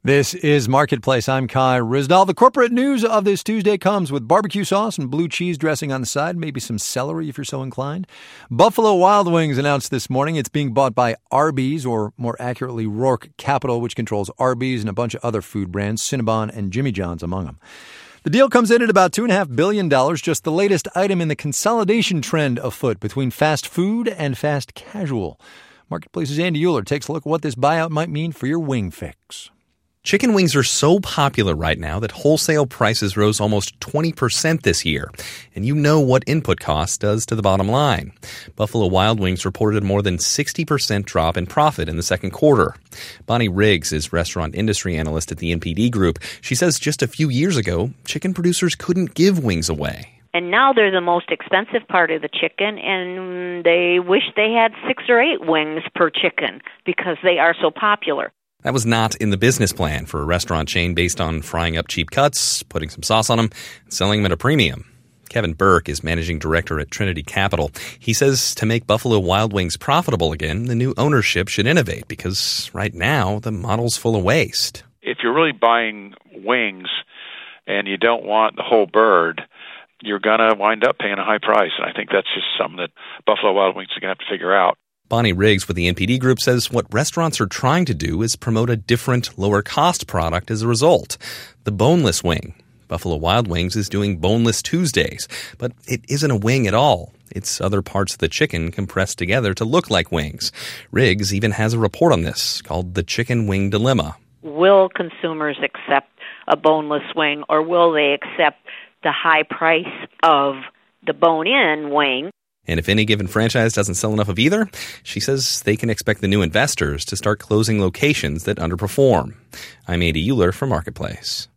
This is Marketplace. I'm Kai Ryssdal. The corporate news of this Tuesday comes with barbecue sauce and blue cheese dressing on the side, maybe some celery if you're so inclined. Buffalo Wild Wings announced this morning it's being bought by Arby's, or more accurately, Rourke Capital, which controls Arby's and a bunch of other food brands, Cinnabon and Jimmy John's among them. The deal comes in at about $2.5 billion, just the latest item in the consolidation trend afoot between fast food and fast casual. Marketplace's Andy Euler takes a look at what this buyout might mean for your wing fix. Chicken wings are so popular right now that wholesale prices rose almost 20% this year. And you know what input cost does to the bottom line. Buffalo Wild Wings reported a more than 60% drop in profit in the second quarter. Bonnie Riggs is restaurant industry analyst at the NPD Group. She says just a few years ago, chicken producers couldn't give wings away. And now they're the most expensive part of the chicken, and they wish they had 6 or 8 wings per chicken because they are so popular. That was not in the business plan for a restaurant chain based on frying up cheap cuts, putting some sauce on them, and selling them at a premium. Kevin Burke is managing director at Trinity Capital. He says to make Buffalo Wild Wings profitable again, the new ownership should innovate because right now the model's full of waste. If you're really buying wings and you don't want the whole bird, you're going to wind up paying a high price. And I think that's just something that Buffalo Wild Wings are going to have to figure out. Bonnie Riggs with the NPD Group says what restaurants are trying to do is promote a different, lower-cost product as a result, the boneless wing. Buffalo Wild Wings is doing Boneless Tuesdays, but it isn't a wing at all. It's other parts of the chicken compressed together to look like wings. Riggs even has a report on this called The Chicken Wing Dilemma. Will consumers accept a boneless wing, or will they accept the high price of the bone-in wing? And if any given franchise doesn't sell enough of either, she says they can expect the new investors to start closing locations that underperform. I'm Andy Euler for Marketplace.